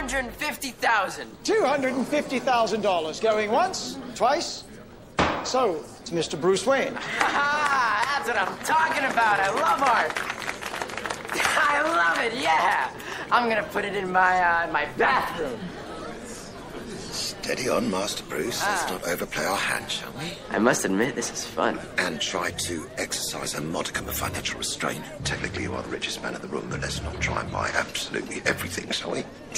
$250,000. $250,000. Going once, twice. So, it's Mr. Bruce Wayne. That's what I'm talking about. I love art. I love it, yeah. I'm gonna put it in my bathroom. Steady on, Master Bruce. Let's not overplay our hand, shall we? I must admit, this is fun. And try to exercise a modicum of financial restraint. Technically, you are the richest man in the room, but let's not try and buy absolutely everything, shall we?